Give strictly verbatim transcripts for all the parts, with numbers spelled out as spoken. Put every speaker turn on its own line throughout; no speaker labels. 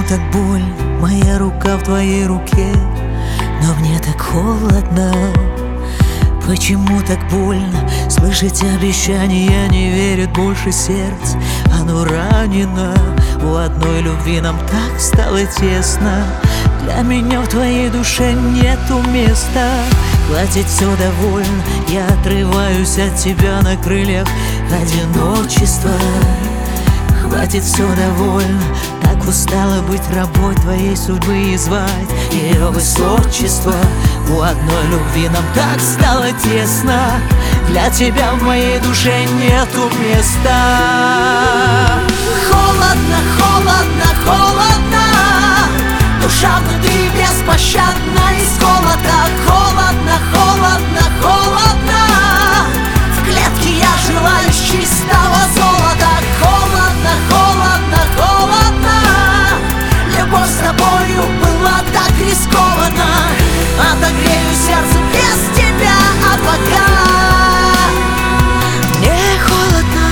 так больно? Моя рука в твоей руке, но мне так холодно. Почему так больно слышать обещания? Не верит больше сердце, оно ранено. У одной любви нам так стало тесно. Для меня в твоей душе нету места. Хватит, все довольно, я отрываюсь от тебя на крыльях одиночества. Хватит, все довольно, так устала быть рабой твоей судьбы и звать ее высочество. У одной любви нам так стало тесно. Для тебя в моей душе нету места. Холодно, холодно, холодно, душа внутри беспощадна из голода. Холодно, холодно, холодно, в клетке я желаю чистого золота. Холодно, холодно, холодно, любовь с тобою была так рискована. Отогрею сердце без тебя, а пока мне холодно.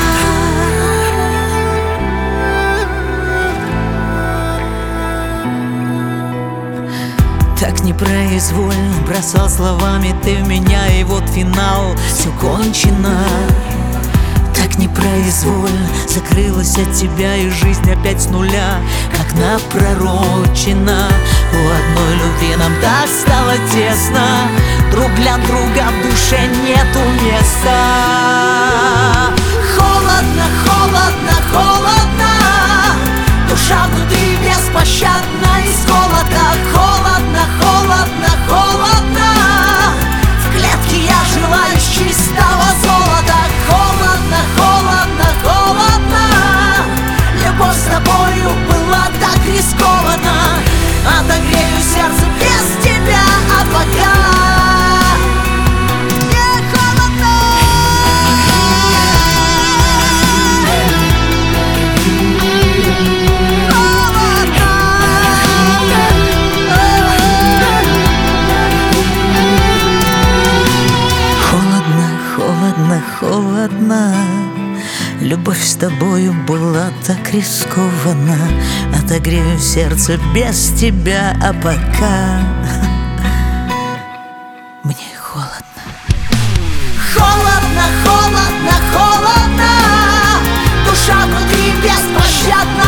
Так непроизвольно бросал словами ты в меня, и вот финал, все кончено. Так непроизвольно закрылась от тебя, и жизнь опять с нуля, как напророчена. У одной любви нам так стало тесно. Друг для друга в душе нету места. Холодно, холодно, холодно, душа внутри беспощадна из голода. Холодно, холодно, холодно, в клетке я желаю чистого золота. Холодно, холодно, холодно, любовь с тобою была так рискована. Отогрею сердце без тебя, а пока мне холодно. Холодно, холодно, холодно, любовь с тобою была так рискована. Отогрею сердце без тебя, а пока мне холодно. Холодно, холодно, холодно, душа внутри беспощадна